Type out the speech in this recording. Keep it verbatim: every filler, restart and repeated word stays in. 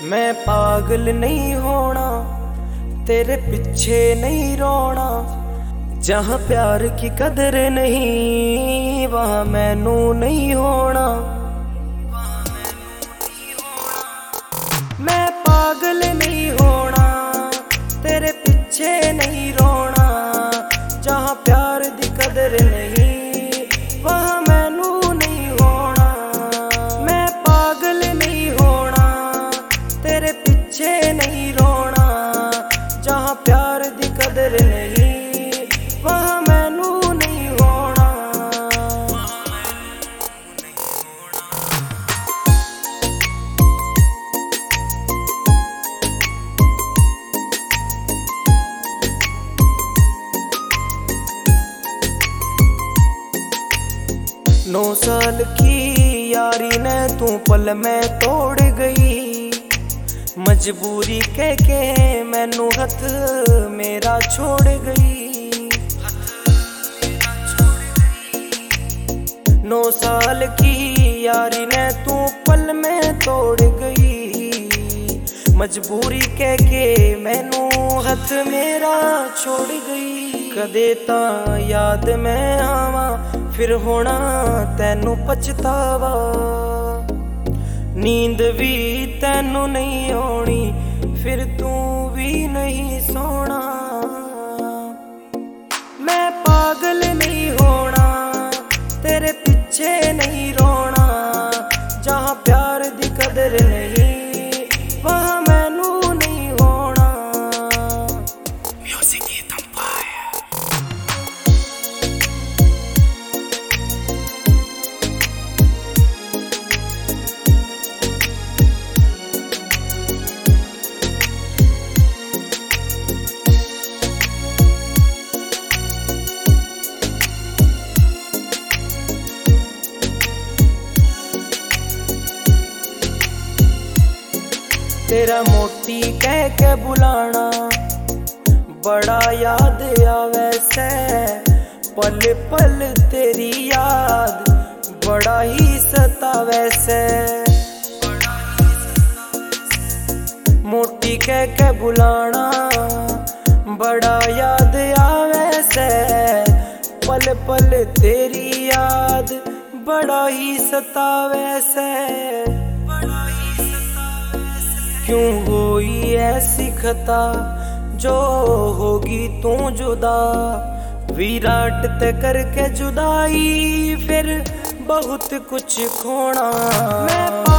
मैं पागल नहीं होना, तेरे पीछे नहीं रोना। जहाँ प्यार की कदर नहीं वहाँ मैनू नहीं होना। मैं पागल नहीं होना, तेरे पीछे नहीं रोना। जहाँ प्यार की कदर नहीं वहाँ मैनू नहीं होना। मैं पागल नहीं होना, तेरे पीछे नहीं रोना। जहाँ प्यार की कदर नहीं वहाँ मैनू नहीं होना। नौ साल की यारी ने तू पल में तोड़ गई। मजबूरी कह के मैनू हथ मेरा छोड़ गई। नौ साल की यारी ने तू पल में तोड़ गई। मजबूरी कह के मैनू हथ मेरा छोड़ गई। कदे ता याद मैं आवा फिर होना तैनू पछतावा। नींद भी तैनू नहीं आनी फिर तू भी नहीं सोना। मैं पागल नहीं होना, तेरे पीछे नहीं रोना। जहाँ प्यार दी कदर नहीं वहाँ मैनू नहीं होना। म्यूजिक की तेरा मोटी कह के बुलाना बड़ा याद आवे से। पल पल तेरी याद बड़ा ही सतावे से। मोटी कह के बुलाना बड़ा याद आवे से। पल पल तेरी याद बड़ा ही सतावे से। क्यों होई ऐसी खता जो होगी तू जुदा। विराट ते करके जुदाई फिर बहुत कुछ खोना। मैं